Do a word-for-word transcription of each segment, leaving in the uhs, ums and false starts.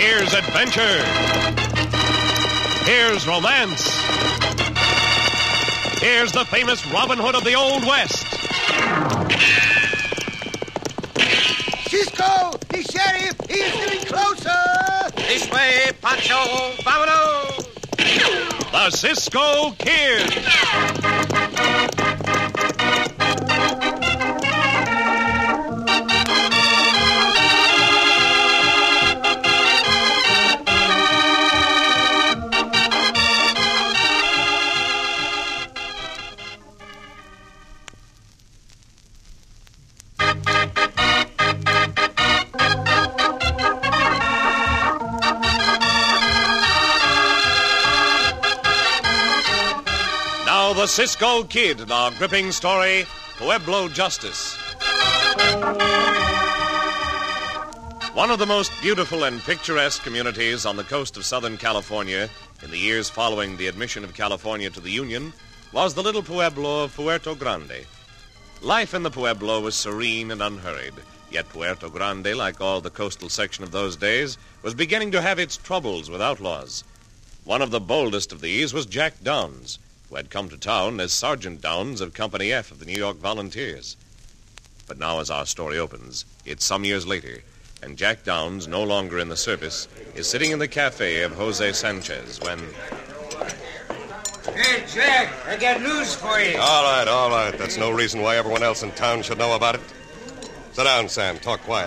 Here's adventure. Here's romance. Here's the famous Robin Hood of the Old West. Cisco, the sheriff, he is getting closer. This way, Pancho, vámonos. The Cisco Kid. The Cisco Kid in our gripping story, Pueblo Justice. One of the most beautiful and picturesque communities on the coast of Southern California in the years following the admission of California to the Union was the little pueblo of Puerto Grande. Life in the pueblo was serene and unhurried, yet Puerto Grande, like all the coastal section of those days, was beginning to have its troubles with outlaws. One of the boldest of these was Jack Downs, who had come to town as Sergeant Downs of Company F of the New York Volunteers. But now, as our story opens, it's some years later, and Jack Downs, no longer in the service, is sitting in the cafe of Jose Sanchez when... Hey, Jack, I got news for you. All right, all right. That's no reason why everyone else in town should know about it. Sit down, Sam. Talk quiet.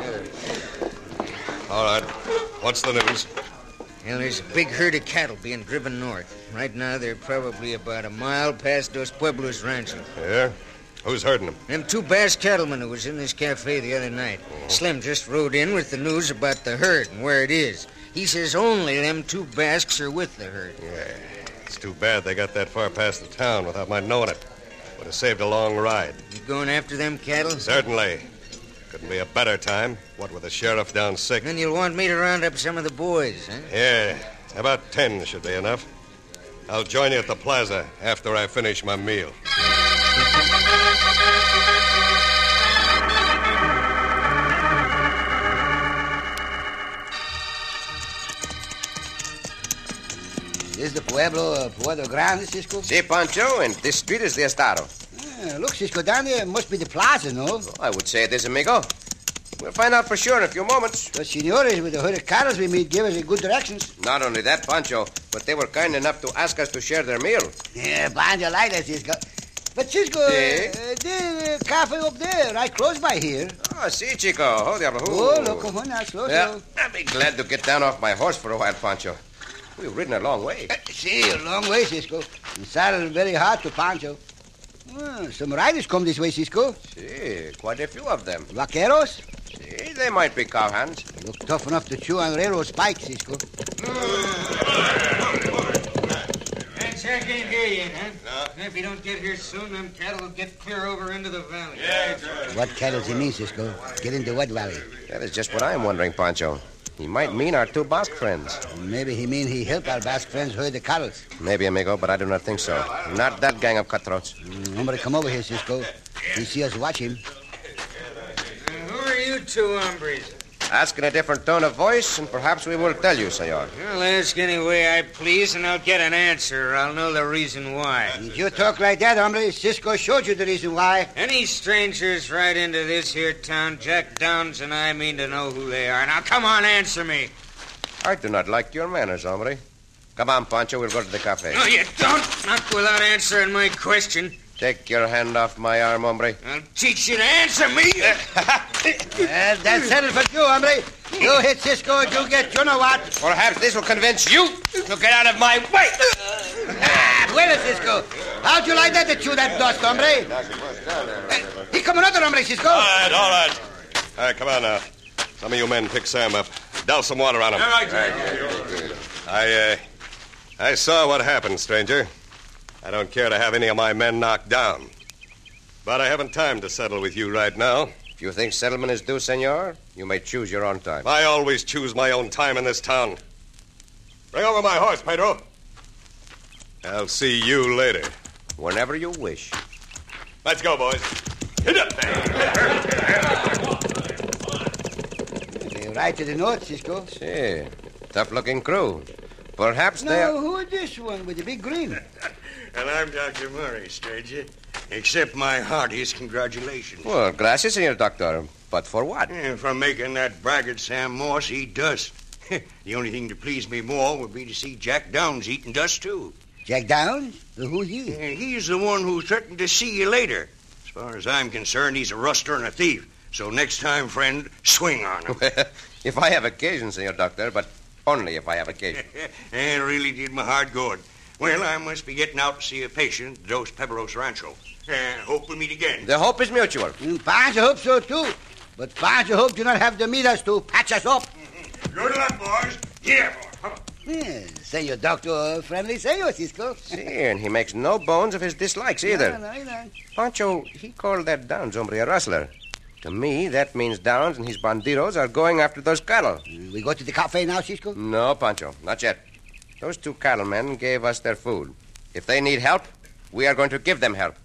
All right. What's the news? Well, there's a big herd of cattle being driven north. Right now, they're probably about a mile past Dos Pueblos Rancho. Yeah? Who's herding them? Them two Basque cattlemen who was in this cafe the other night. Oh. Slim just rode in with the news about the herd and where it is. He says only them two Basques are with the herd. Yeah, it's too bad they got that far past the town without my knowing it. Would have saved a long ride. You going after them cattle? Certainly. Couldn't be a better time, what with the sheriff down sick. Then you'll want me to round up some of the boys, huh? Yeah, about ten should be enough. I'll join you at the plaza after I finish my meal. This is the Pueblo of Puerto Grande, Cisco? Si, Pancho, and this street is the Estado. Ah, look, Cisco, down there must be the plaza, no? Oh, I would say it is, amigo. We'll find out for sure in a few moments. The senores with the herd of cattle we meet give us a good directions. Not only that, Pancho, but they were kind enough to ask us to share their meal. Yeah, Pancho like that, Cisco. But, Cisco, Si? uh, there's a cafe up there, right close by here. Oh, si, Chico. Oh, diablo. Oh, look, come on now, slow, Yeah, slow. I'll be glad to get down off my horse for a while, Pancho. We've ridden a long way. Uh, see, a long way, Cisco. The saddle very hard to Pancho. Oh, some riders come this way, Cisco. Si, quite a few of them. Vaqueros? Si, they might be cowhands. Look tough enough to chew on railroad spikes, Cisco. That Jack ain't here yet, huh? No. If he don't get here soon, them cattle will get clear over into the valley. Yeah, What cattle's he mean, Cisco? Get into what valley? that is just what I'm wondering, Pancho. He might mean our two Basque friends. Maybe he mean he help our Basque friends herd the cattle. Maybe, amigo, but I do not think so. Not that gang of cutthroats. Mm, hombre, come over here, Cisco. He see us watch him. Uh, who are you two hombres? Ask in a different tone of voice, and perhaps we will tell you, senor. Well, ask any way I please, and I'll get an answer, or I'll know the reason why. If you talk like that, hombre, Cisco showed you the reason why. Any strangers right into this here town, Jack Downs and I mean to know who they are. Now, come on, answer me. I do not like your manners, hombre. Come on, Pancho, we'll go to the cafe. No, you don't. Not without answering my question. Take your hand off my arm, hombre. I'll teach you to answer me. Well, that's settled for you, hombre. You hit Cisco, you get you know what. Perhaps this will convince you to get out of my way. Ah, well, Cisco. How'd you like that to chew that dust, hombre? Uh, he come another, hombre, Cisco. All right, all right. All right, come on now. Some of you men pick Sam up. Douse some water on him. All right. I, uh, I saw what happened, stranger. I don't care to have any of my men knocked down. But I haven't time to settle with you right now. If you think settlement is due, senor, you may choose your own time. I always choose my own time in this town. Bring over my horse, Pedro. I'll see you later. Whenever you wish. Let's go, boys. Hit up there. The Right to the north, Cisco. See, tough-looking crew. Perhaps they Now, are... who is this one with the big grin? And I'm Doctor Murray, stranger. Accept my heartiest congratulations. Well, gracias, Senor Doctor. But for what? Yeah, from making that braggart Sam Morse eat dust. The only thing to please me more would be to see Jack Downs eating dust, too. Jack Downs? Who's he? Yeah, he's the one who threatened to see you later. As far as I'm concerned, he's a rustler and a thief. So next time, friend, swing on him. If I have occasion, Senor Doctor, but only if I have occasion. It really did my heart good. Well, I must be getting out to see a patient at Dos Pebbles Rancho. Uh, hope we meet again. The hope is mutual. Mm, Pancho hopes so, too. But Pancho hopes you not have to meet us to patch us up. Good luck, boys. Yeah, boy. Come on. Yeah, Senor Doctor, friendly Senor Cisco. See, and he makes no bones of his dislikes either. No, no, no. Pancho, he called that Downs hombre a rustler. To me, that means Downs and his bandidos are going after those cattle. Mm, We go to the cafe now, Cisco? No, Pancho, not yet. Those two cattlemen gave us their food. If they need help, we are going to give them help.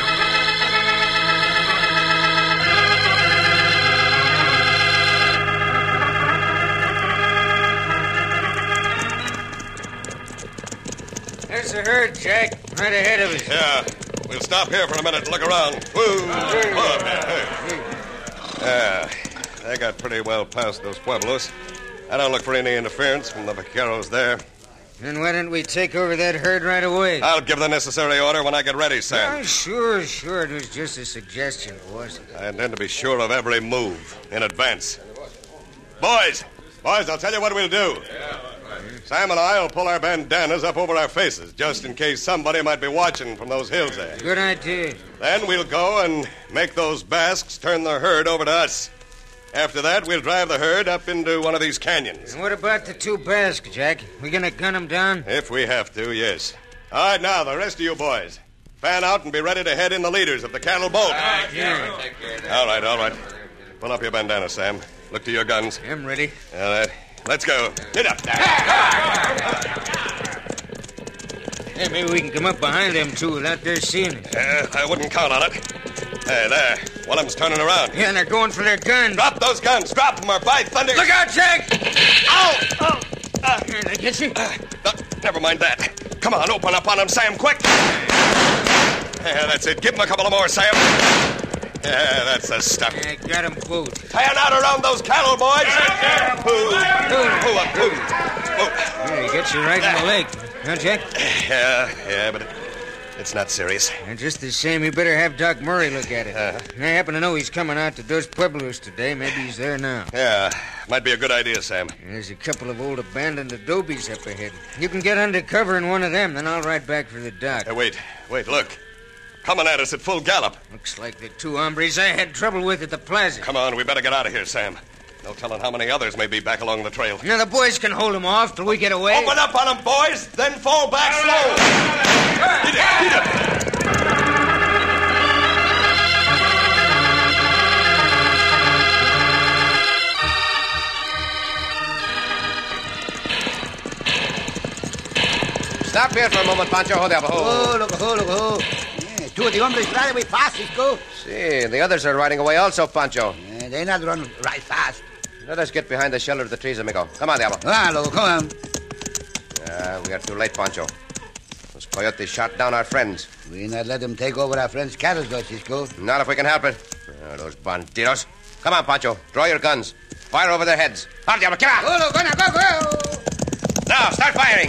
There's the herd, Jack, right ahead of us. Yeah, we'll stop here for a minute and look around. Whoa. Whoa. Hey. Yeah, they got pretty well past those pueblos. I don't look for any interference from the vaqueros there. Then why don't we take over that herd right away? I'll give the necessary order when I get ready, Sam. Oh, sure, sure. It was just a suggestion, boss. I intend to be sure of every move in advance. Boys, boys, I'll tell you what we'll do. Sam and I will pull our bandanas up over our faces, just in case somebody might be watching from those hills there. Good idea. Then we'll go and make those Basques turn their herd over to us. After that, we'll drive the herd up into one of these canyons. And what about the two Basques, Jack? We gonna gun them down? If we have to, yes. All right, now, the rest of you boys. Fan out and be ready to head in the leaders of the cattle boat. Yeah. All right, all right. Pull up your bandana, Sam. Look to your guns. I'm ready. All right. Let's go. Get up. Hey, maybe we can come up behind them two without their seeing us. Uh, I wouldn't count on it. Hey, there. One of them's turning around. Yeah, and they're going for their guns. Drop those guns. Drop them or by thunder. Look out, Jack! Ow! Oh! Uh, Here, they get you? uh, uh, never mind that. Come on, open up on him, Sam, quick. Yeah, that's it. Give him a couple of more, Sam. Yeah, that's the stuff. I got them both. Fan out around those cattle, boys. Move. Move up, move. Move. Yeah, he gets you right in the leg. Huh, Jack? Yeah, yeah, but it, it's not serious. And just the same, you better have Doc Murray look at it. Uh-huh. I happen to know he's coming out to Dos Pueblos today. Maybe he's there now. Yeah, might be a good idea, Sam. There's a couple of old abandoned adobes up ahead. You can get under cover in one of them, then I'll ride back for the doc. Hey, wait, wait, look. Coming at us at full gallop. Looks like the two hombres I had trouble with at the plaza. Come on, we better get out of here, Sam. No telling how many others may be back along the trail. Now, the boys can hold them off till we get away. Open up on them, boys, then fall back slow. Get it, get it. Stop here for a moment, Pancho. Hold up. Oh, look, oh, look, oh. Yeah, two of the hombres ride away fast, Cisco. See, the others are riding away also, Pancho. Yeah, they not run right fast. Let us get behind the shelter of the trees, amigo. Come on, Diablo. Ah, loco, come on. Ah, we are too late, Pancho. Those coyotes shot down our friends. We not let them take over our friends' cattle, though, Cisco. Not if we can help it. Ah, those bandidos. Come on, Pancho. Draw your guns. Fire over their heads. Come on, Diablo. Come on. Oh, look, go, go, go. Now, start firing.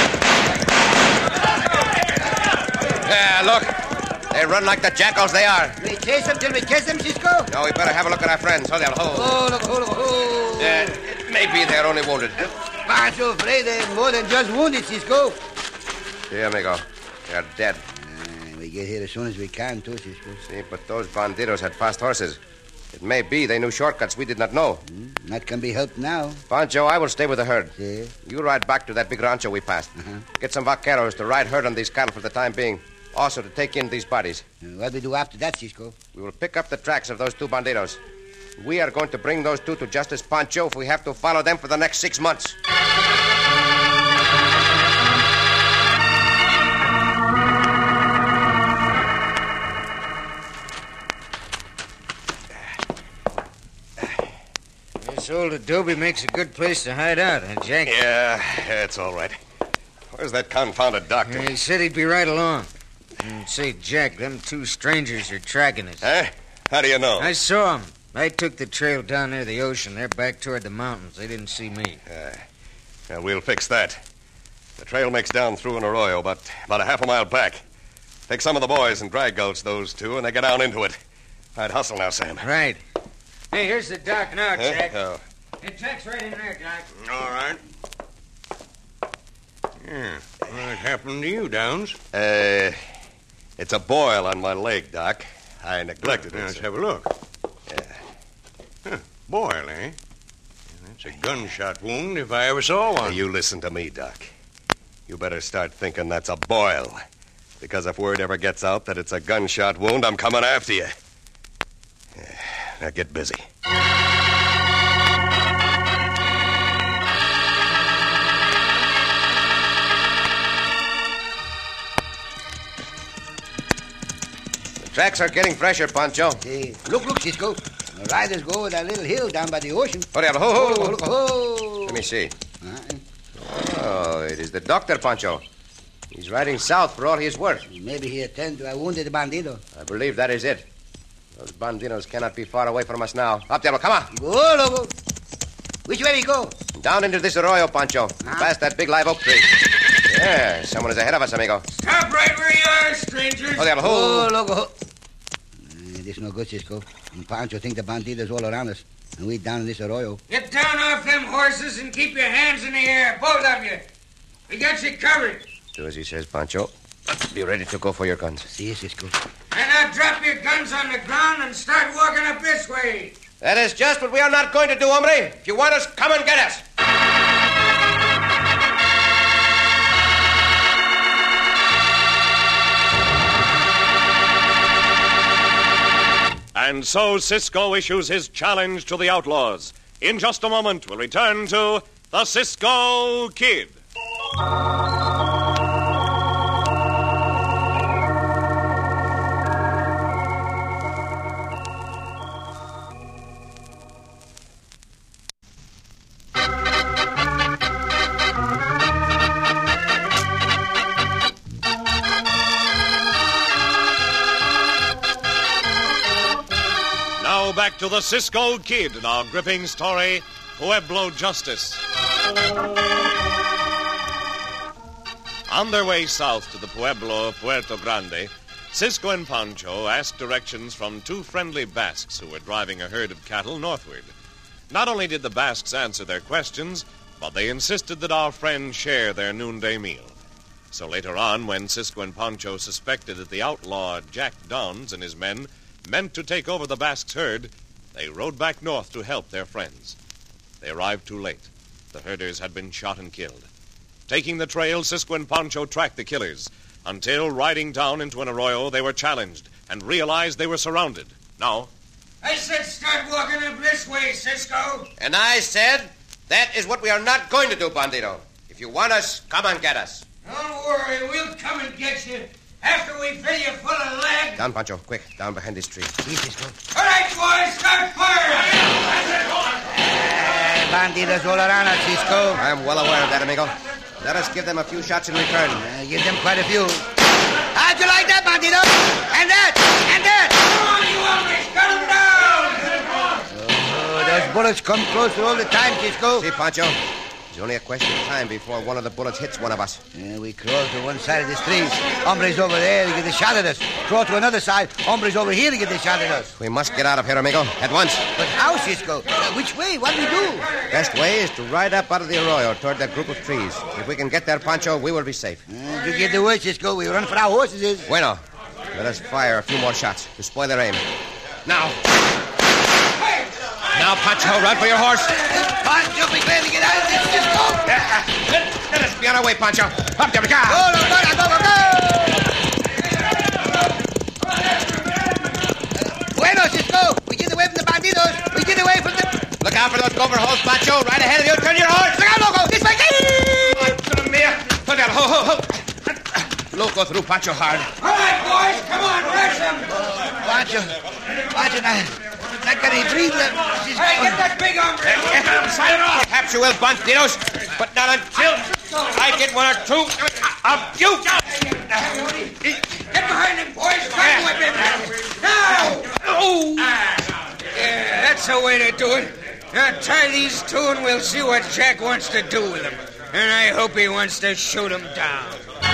Yeah, look. They run like the jackals they are. We chase them till we kiss them, Cisco. Now, we better have a look at our friends. Hold on, hold. Oh, look, oh, look, oh. Yeah, maybe they're only wounded. I'm so afraid they're more than just wounded, Cisco. See, amigo. They're dead. Uh, we get here as soon as we can, too, Cisco. See, but those bandidos had fast horses. It may be they knew shortcuts we did not know. Hmm? That can be helped now. Pancho, I will stay with the herd. See? You ride back to that big rancho we passed. Uh-huh. Get some vaqueros to ride herd on these cattle for the time being. Also to take in these bodies. Uh, what we do after that, Cisco? We will pick up the tracks of those two bandidos. We are going to bring those two to justice, Pancho, if we have to follow them for the next six months. This old adobe makes a good place to hide out, huh, Jack? Yeah, it's all right. Where's that confounded doctor? He said he'd be right along. And say, Jack, them two strangers are tracking us. Huh? How do you know? I saw them. I took the trail down near the ocean. They're back toward the mountains. They didn't see me. Uh, well, we'll fix that. The trail makes down through an arroyo, about, about a half a mile back. Take some of the boys and drag gulch those two, and they get down into it. I'd hustle now, Sam. Right. Hey, here's the dock now, Huh? Jack. Oh. Hey, Jack's right in there, Doc. All right. Yeah. What happened to you, Downs? Uh, it's a boil on my leg, Doc. I neglected Now, it. let's so- have a look. Yeah. Huh. Boil, eh? That's a gunshot wound if I ever saw Now, one. you listen to me, Doc. You better start thinking that's a boil. Because if word ever gets out that it's a gunshot wound, I'm coming after you. Yeah. Now, get busy. The tracks are getting fresher, Pancho. Hey, look, look, Cisco. The riders go over that little hill down by the ocean. Hurry up. Ho, ho, Oh, ho. look, oh. Let me see. Uh, Oh, it is the doctor, Pancho. He's riding south for all he's worth. maybe he attend to a wounded bandido. I believe that is it. Those bandidos cannot be far away from us now. Up, Diablo, come on. Go, loco. Which way we go? Down into this arroyo, Pancho. Past that big live oak tree. Yeah, someone is ahead of us, amigo. Stop right where you are, strangers. Oh, Diablo, Oh, ho. loco. Uh, this no good, Cisco. And Pancho think the bandidos all around us. And we down in this arroyo. Get down off them horses and keep your hands in the air, both of you. We got you covered. Do as he says, Pancho. Be ready to go for your guns. See, Cisco. And now drop your guns on the ground and start walking up this way. That is just what we are not going to do, hombre. If you want us, come and get us. And so Cisco issues his challenge to the outlaws. In just a moment, we'll return to the Cisco Kid. Now back to the Cisco Kid in our gripping story, Pueblo Justice. On their way south to the Pueblo of Puerto Grande, Cisco and Pancho asked directions from two friendly Basques who were driving a herd of cattle northward. Not only did the Basques answer their questions, but they insisted that our friends share their noonday meal. So later on, when Cisco and Pancho suspected that the outlaw Jack Downs and his men meant to take over the Basques' herd, they rode back north to help their friends. They arrived too late. The herders had been shot and killed. Taking the trail, Cisco and Pancho tracked the killers until, riding down into an arroyo, they were challenged and realized they were surrounded. Now, I said start walking up this way, Cisco. And I said, that is what we are not going to do, Bandido. If you want us, come and get us. Don't worry, we'll come and get you after we fill you full of lead. Down, Pancho, quick, down behind this tree. See, Cisco. All right, boys, start firing. Uh, bandidos all around us, Cisco. I'm well aware of that, amigo. Let us give them a few shots in return. Uh, give them quite a few. How'd you like that, bandido? And that! And that! Come on, you hombres, cut them down. Oh, those bullets come closer all the time, Cisco. See, Pancho, it's only a question of time before one of the bullets hits one of us. Yeah, we crawl to one side of this tree. Hombres over there to get a shot at us. Crawl to another side. Hombres over here to get a shot at us. We must get out of here, amigo, at once. But how, Cisco? Uh, which way? What do we do? Best way is to ride up out of the arroyo toward that group of trees. If we can get there, Pancho, we will be safe. Uh, you get the word, Cisco. We run for our horses. Is. Bueno, let us fire a few more shots to spoil their aim. Now. Now, Pancho, run for your horse. Pancho, be glad to get out of this, Cisco. Let, let us be on our way, Pancho. Up there we go. Go, go, go, go, go, go. Bueno, Cisco. We get away from the bandidos. We get away from the... Look out for those gopher holes, Pancho. Right ahead of you. Turn your horse. Look out, Loco. This way. Hold on. Ho, ho, ho. Loco through Pancho hard. All right, boys, come on, rush them. Pancho. Pancho, now. Like a refree. Hey, get that big hombre. Silent off. Perhaps you will, bandidos, but not until I get one or two of you. Get behind him, boys. Fight with him. Now. Oh. Yeah, that's the way to do it. Now tie these two and we'll see what Jack wants to do with them. And I hope he wants to shoot them down.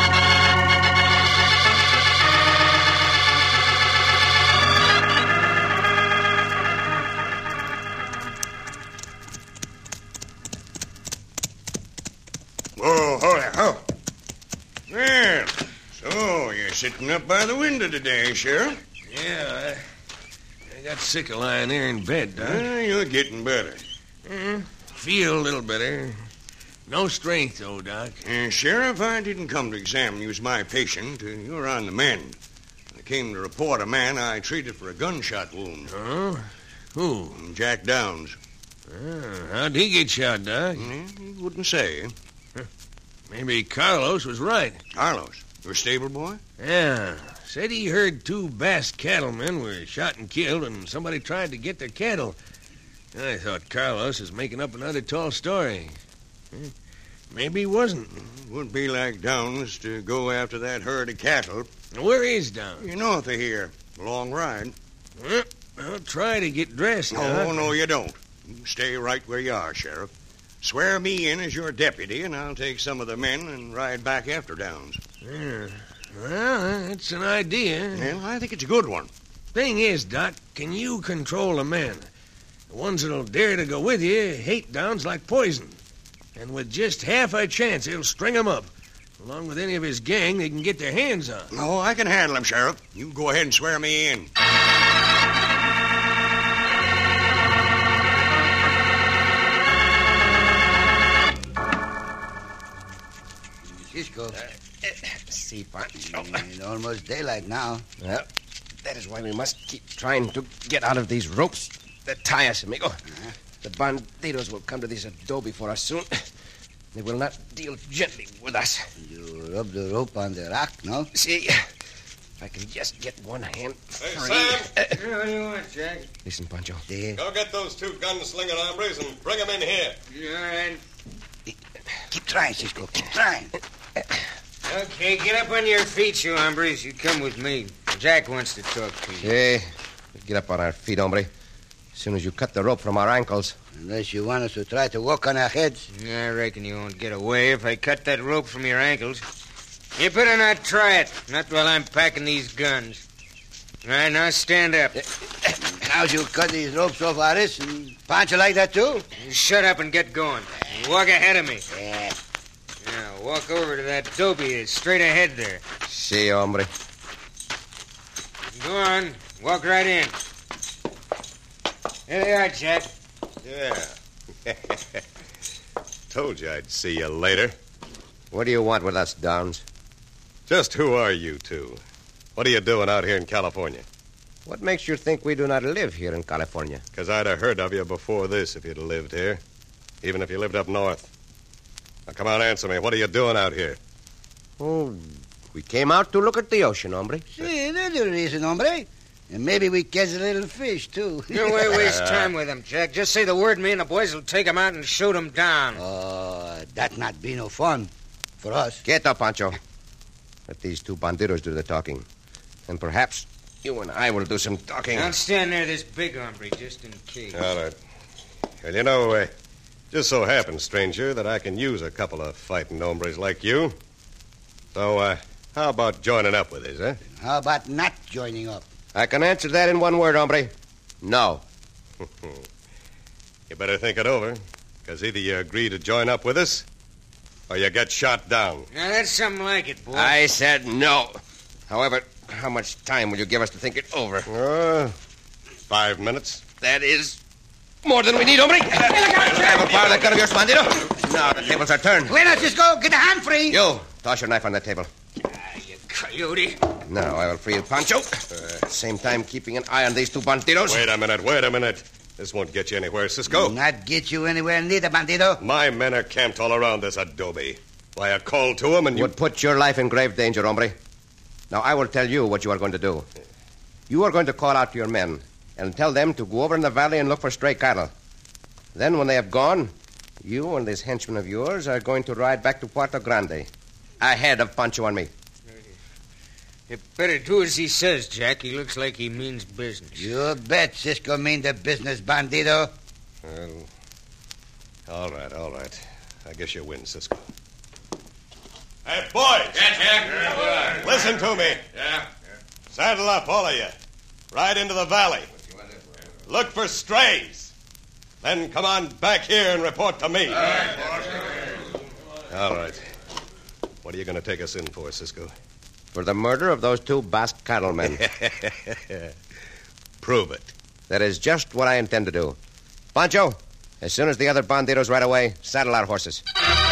Whoa, holy ho. Well, so you're sitting up by the window today, Sheriff? Yeah, I, I got sick of lying there in bed, Doc. Well, you're getting better. Mm, feel a little better. No strength, though, Doc. Uh, Sheriff, I didn't come to examine you as my patient. Uh, you're on the mend. I came to report a man I treated for a gunshot wound. Oh? Who? Jack Downs. Oh, how'd he get shot, Doc? Mm, he wouldn't say. Maybe Carlos was right. Carlos, your stable boy? Yeah. Said he heard two Basque cattlemen were shot and killed and somebody tried to get their cattle. I thought Carlos was making up another tall story. Maybe he wasn't. It wouldn't be like Downs to go after that herd of cattle. Where is Downs? You're north of here. A long ride. Well, I'll try to get dressed, No, Doc. no, you don't. You stay right where you are, Sheriff. Swear me in as your deputy, and I'll take some of the men and ride back after Downs. Yeah. Well, that's an idea. Well, I think it's a good one. Thing is, Doc, can you control a man? The ones that'll dare to go with you hate Downs like poison. And with just half a chance, he'll string him up. Along with any of his gang they can get their hands on. No, I can handle him, Sheriff. You go ahead and swear me in. Cisco, See, Pancho. it's almost daylight now. Well, that is why we must keep trying to get out of these ropes that tie us, amigo. Uh-huh. The bandidos will come to this adobe for us soon. They will not deal gently with us. You rub the rope on the rock, no? See, if I can just get one hand Hey, free. Sam. Yeah, what do you want, Jack? Listen, Pancho. There. Go get those two gun-slinging hombres and bring them in here. All right. Keep trying, Cisco. Keep trying. Okay, get up on your feet, you hombres. You come with me. Jack wants to talk to you. Hey, get up on our feet, hombre. As soon as you cut the rope from our ankles. Unless you want us to try to walk on our heads. I reckon you won't get away if I cut that rope from your ankles. You better not try it. Not while I'm packing these guns. All right, now stand up. Now you cut these ropes off our wrists and punch you like that, too? You shut up and get going. Walk ahead of me. Yeah. Now, walk over to that dopey that's straight ahead there. See, hombre. Go on. Walk right in. There they are, Jack. Yeah. Told you I'd see you later. What do you want with us, Downs? Just who are you two? What are you doing out here in California? What makes you think we do not live here in California? Because I'd have heard of you before this if you'd have lived here. Even if you lived up north. Now, come on, answer me. What are you doing out here? Oh, we came out to look at the ocean, hombre. See, there's a reason, hombre. And maybe we catch a little fish, too. No way waste time with them, Jack. Just say the word, me and the boys will take them out and shoot them down. Oh, that not be no fun for us. Quieto, Pancho. Let these two bandidos do the talking. And perhaps you and I will do some talking. I'll stand near this big hombre, just in case. All right. Well, you know, uh, just so happens, stranger, that I can use a couple of fighting hombres like you. So, uh, how about joining up with us, eh? How about not joining up? I can answer that in one word, hombre. No. You better think it over, because either you agree to join up with us, or you get shot down. Now, that's something like it, boy. I said no. However, how much time will you give us to think it over? Uh, five minutes. That is more than we need, hombre. Have a fire that gun of yours, bandito. Now the tables are turned. Wait now, Cisco. Get the hand free. You, toss your knife on that table. Ah, you coyote. Now I will free you, Pancho. Uh, at the same time, keeping an eye on these two bandidos. Wait a minute, wait a minute. This won't get you anywhere, Cisco. Not get you anywhere neither, bandido. My men are camped all around this adobe. Why, I called to them and you... Would put your life in grave danger, hombre. Now I will tell you what you are going to do. You are going to call out to your men and tell them to go over in the valley and look for stray cattle. Then, when they have gone, you and this henchman of yours are going to ride back to Puerto Grande, ahead of Pancho and me. You better do as he says, Jack. He looks like he means business. You bet Cisco mean the business, bandido. Well, all right, all right. I guess you win, Cisco. Hey, boys! Yeah, Jack. Listen to me. Yeah. Saddle up, all of you. Ride into the valley. Look for strays. Then come on back here and report to me. All right, boss. All right. What are you going to take us in for, Cisco? For the murder of those two Basque cattlemen. Prove it. That is just what I intend to do. Pancho, as soon as the other bandidos ride away, saddle our horses.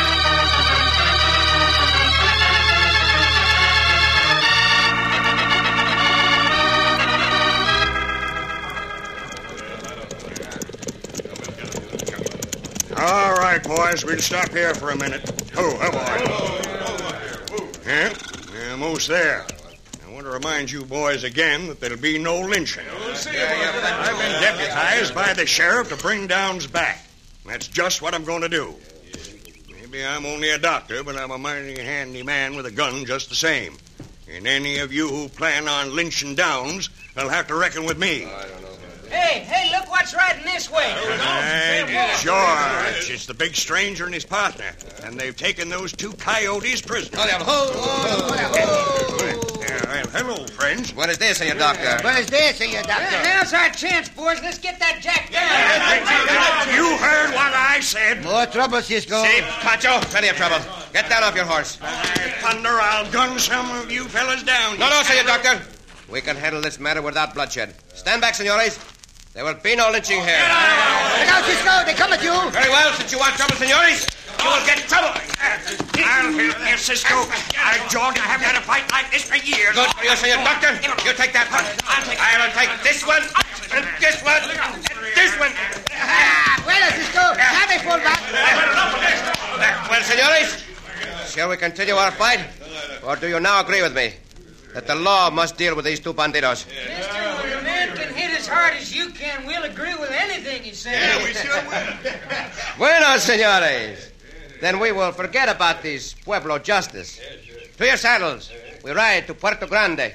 All right, boys, we'll stop here for a minute. Oh, oh, boy. Yeah, yeah, almost there. I want to remind you boys again that there'll be no lynching. I've been deputized by the sheriff to bring Downs back. That's just what I'm going to do. Maybe I'm only a doctor, but I'm a mighty handy man with a gun just the same. And any of you who plan on lynching Downs will have to reckon with me. Hey, hey, look what's riding this way. Right, George. It's the big stranger and his partner. And they've taken those two coyotes prisoners. Ho, ho, ho. Yeah, well, hello, friends. Buenos dias, senor doctor. Buenos dias, senor doctor. Now's our chance, boys. Let's get that Jack down. You heard what I said. More trouble, Cisco. See, Pancho, plenty of trouble. Get down off your horse. By thunder, I'll gun some of you fellas down. No, no, senor doctor. We can handle this matter without bloodshed. Stand back, senores. There will be no lynching here. Look out, Cisco. They come at you. Very well, since you want trouble, senores, you will get trouble. I'll help you, Cisco. I, George, I haven't had a fight like this for years. Good for you, senor doctor. You take that one. I will take this one, and this one, and this one. Ah, bueno, Cisco. Now they fall back. Well, senores, shall we continue our fight? Or do you now agree with me that the law must deal with these two bandidos? Mister, when a man can hit as hard as you can, we'll agree with anything you say. Yeah, we sure will. Bueno, senores. Then we will forget about this Pueblo justice. To your saddles. We ride to Puerto Grande.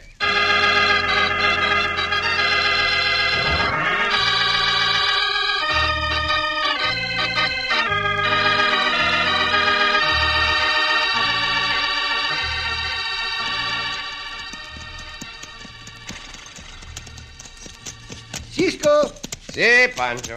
Cisco. Si, Pancho.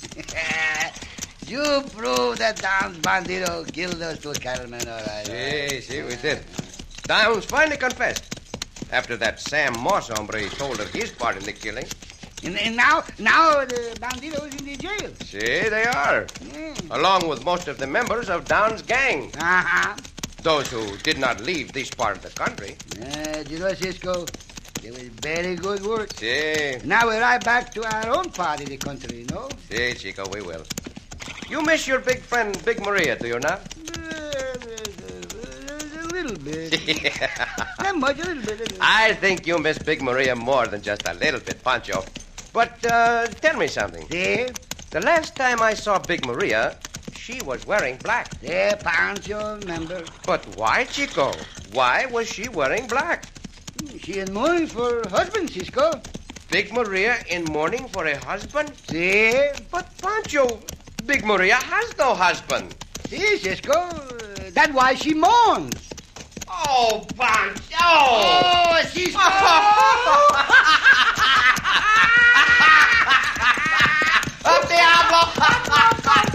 You prove that Downs Bandido killed those two cattlemen, all right. Si, si, we did. Downs finally confessed. After that Sam Moss hombre told of his part in the killing. And, and now, now the Bandido is in the jail. Si, they are. Mm. Along with most of the members of Downs' gang. Uh-huh. Those who did not leave this part of the country. Uh, you know, Cisco, it was very good work. Si. Now we're right back to our own part of the country, you know? Si, Chico, we will. You miss your big friend, Big Maria, do you not? Uh, a little bit. Not much, a little bit. A little bit. I think you miss Big Maria more than just a little bit, Pancho. But uh, tell me something. See? The last time I saw Big Maria, she was wearing black. Yeah, Pancho, remember. But why, Chico? Why was she wearing black? She in mourning for her husband, Cisco. Big Maria in mourning for a husband? See? But, Pancho, Big Maria has no husband. See, Cisco, uh, that's why she mourns. Oh, Pancho! Oh, Cisco! ¡Oh, diablo!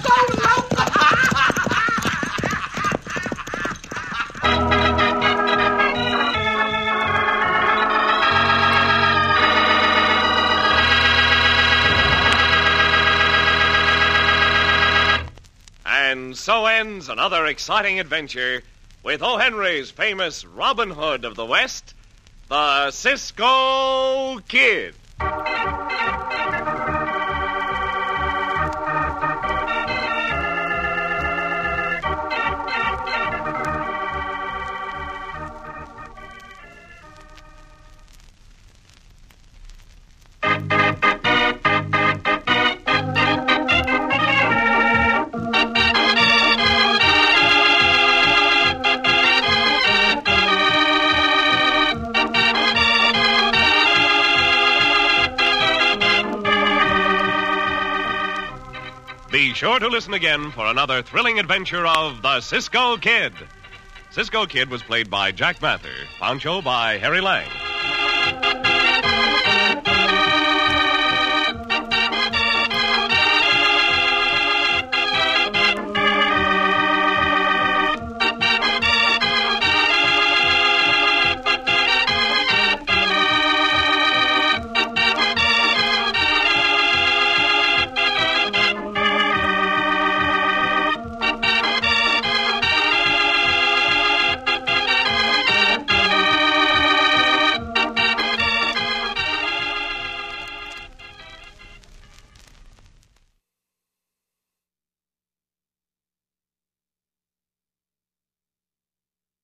And so ends another exciting adventure with O. Henry's famous Robin Hood of the West, the Cisco Kid. Be sure to listen again for another thrilling adventure of the Cisco Kid. Cisco Kid was played by Jack Mather, Pancho by Harry Lang.